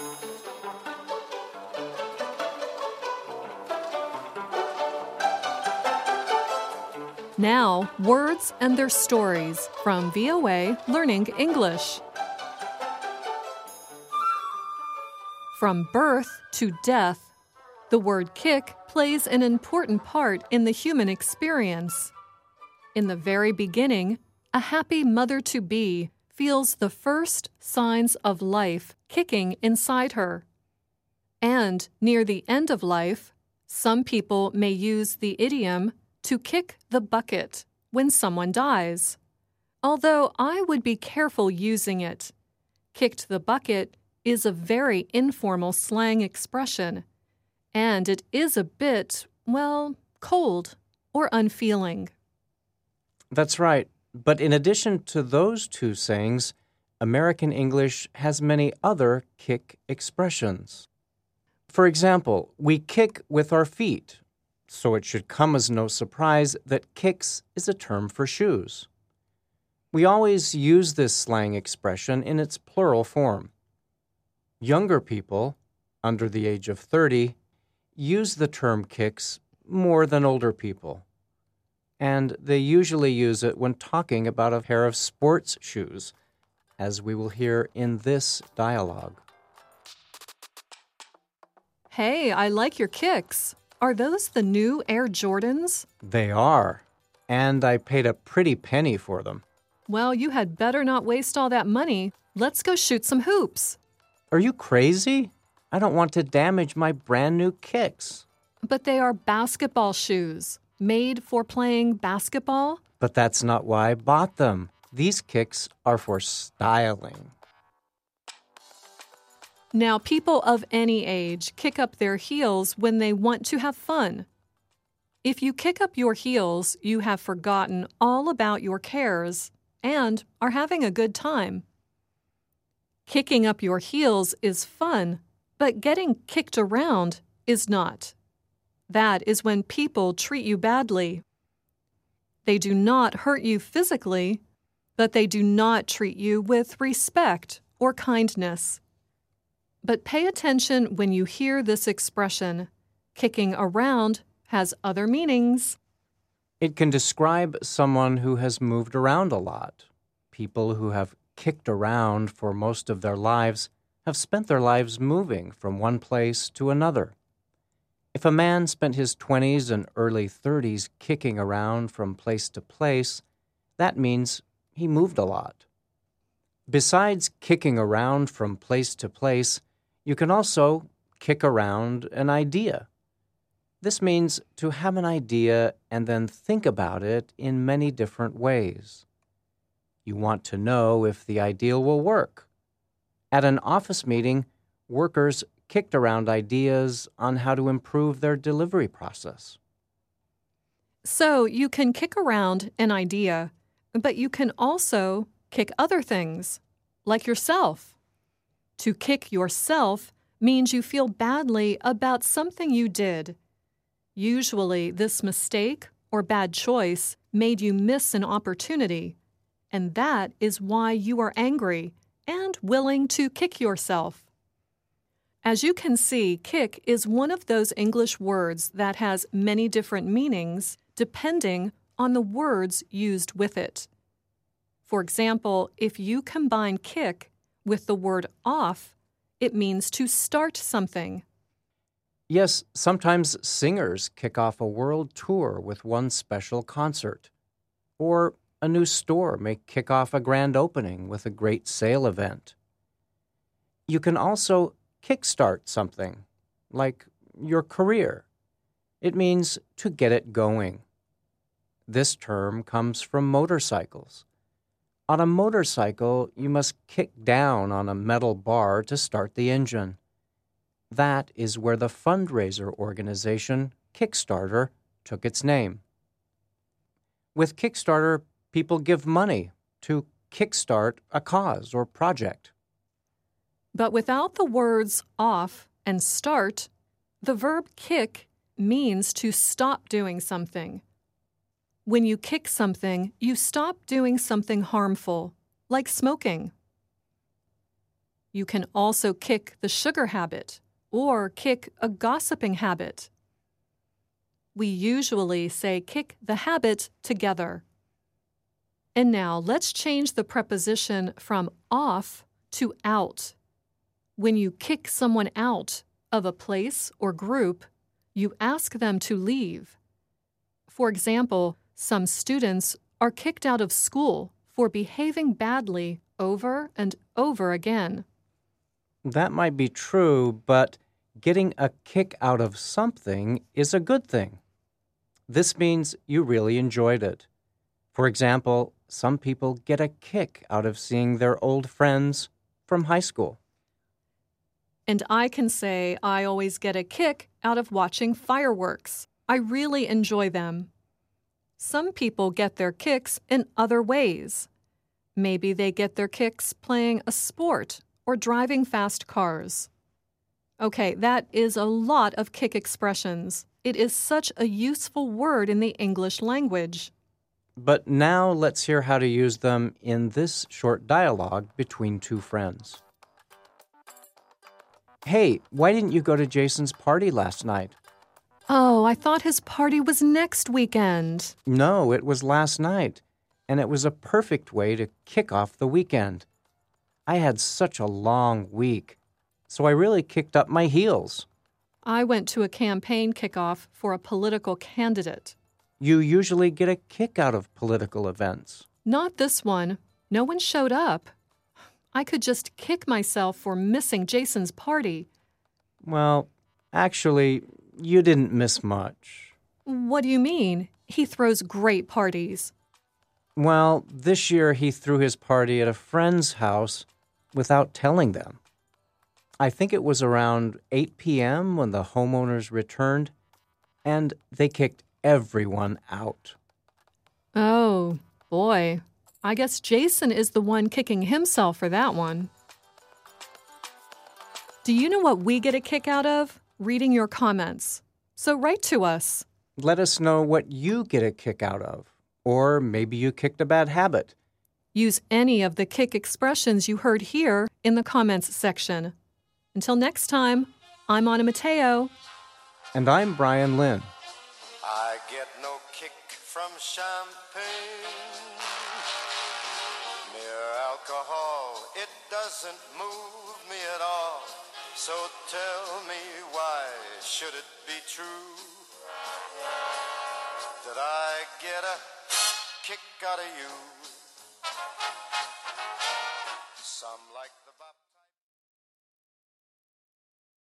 Now, words and their stories from VOA Learning English. From birth to death, the word kick plays an important part in the human experience. In the very beginning, a happy mother-to-be feels the first signs of life kicking inside her. And near the end of life, some people may use the idiom to kick the bucket when someone dies. Although I would be careful using it. Kicked the bucket is a very informal slang expression, and it is a bit, cold or unfeeling. That's right. But in addition to those two sayings, American English has many other kick expressions. For example, we kick with our feet, so it should come as no surprise that kicks is a term for shoes. We always use this slang expression in its plural form. Younger people, under the age of 30, use the term kicks more than older people. And they usually use it when talking about a pair of sports shoes, as we will hear in this dialogue. Hey, I like your kicks. Are those the new Air Jordans? They are, and I paid a pretty penny for them. Well, you had better not waste all that money. Let's go shoot some hoops. Are you crazy? I don't want to damage my brand new kicks. But they are basketball shoes, made for playing basketball. But that's not why I bought them. These kicks are for styling. Now, people of any age kick up their heels when they want to have fun. If you kick up your heels, you have forgotten all about your cares and are having a good time. Kicking up your heels is fun, but getting kicked around is not. That is when people treat you badly. They do not hurt you physically, but they do not treat you with respect or kindness. But pay attention when you hear this expression. Kicking around has other meanings. It can describe someone who has moved around a lot. People who have kicked around for most of their lives have spent their lives moving from one place to another. If a man spent his 20s and early 30s kicking around from place to place, that means he moved a lot. Besides kicking around from place to place, you can also kick around an idea. This means to have an idea and then think about it in many different ways. You want to know if the idea will work. At an office meeting, workers kicked around ideas on how to improve their delivery process. So you can kick around an idea, but you can also kick other things, like yourself. To kick yourself means you feel badly about something you did. Usually, this mistake or bad choice made you miss an opportunity, and that is why you are angry and willing to kick yourself. As you can see, kick is one of those English words that has many different meanings depending on the words used with it. For example, if you combine kick with the word off, it means to start something. Yes, sometimes singers kick off a world tour with one special concert. Or a new store may kick off a grand opening with a great sale event. You can also kickstart something, like your career. It means to get it going. This term comes from motorcycles. On a motorcycle, you must kick down on a metal bar to start the engine. That is where the fundraiser organization Kickstarter took its name. With Kickstarter, people give money to kickstart a cause or project. But without the words off and start, the verb kick means to stop doing something. When you kick something, you stop doing something harmful, like smoking. You can also kick the sugar habit or kick a gossiping habit. We usually say kick the habit together. And now let's change the preposition from off to out. When you kick someone out of a place or group, you ask them to leave. For example, some students are kicked out of school for behaving badly over and over again. That might be true, but getting a kick out of something is a good thing. This means you really enjoyed it. For example, some people get a kick out of seeing their old friends from high school. And I can say I always get a kick out of watching fireworks. I really enjoy them. Some people get their kicks in other ways. Maybe they get their kicks playing a sport or driving fast cars. Okay, that is a lot of kick expressions. It is such a useful word in the English language. But now let's hear how to use them in this short dialogue between two friends. Hey, why didn't you go to Jason's party last night? Oh, I thought his party was next weekend. No, it was last night, and it was a perfect way to kick off the weekend. I had such a long week, so I really kicked up my heels. I went to a campaign kickoff for a political candidate. You usually get a kick out of political events. Not this one. No one showed up. I could just kick myself for missing Jason's party. Well, actually, you didn't miss much. What do you mean? He throws great parties. Well, this year he threw his party at a friend's house without telling them. I think it was around 8 p.m. when the homeowners returned, and they kicked everyone out. Oh, boy. I guess Jason is the one kicking himself for that one. Do you know what we get a kick out of? Reading your comments. So write to us. Let us know what you get a kick out of. Or maybe you kicked a bad habit. Use any of the kick expressions you heard here in the comments section. Until next time, I'm Anna Mateo. And I'm Brian Lynn. I get no kick from champagne. Mere alcohol, it doesn't move me at all. So tell me, why should it be true that I get a kick out of you?